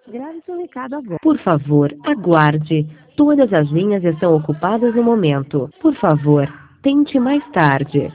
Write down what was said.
Grave seu recado agora. Por favor, aguarde. Todas as linhas estão ocupadas no momento. Por favor, tente mais tarde.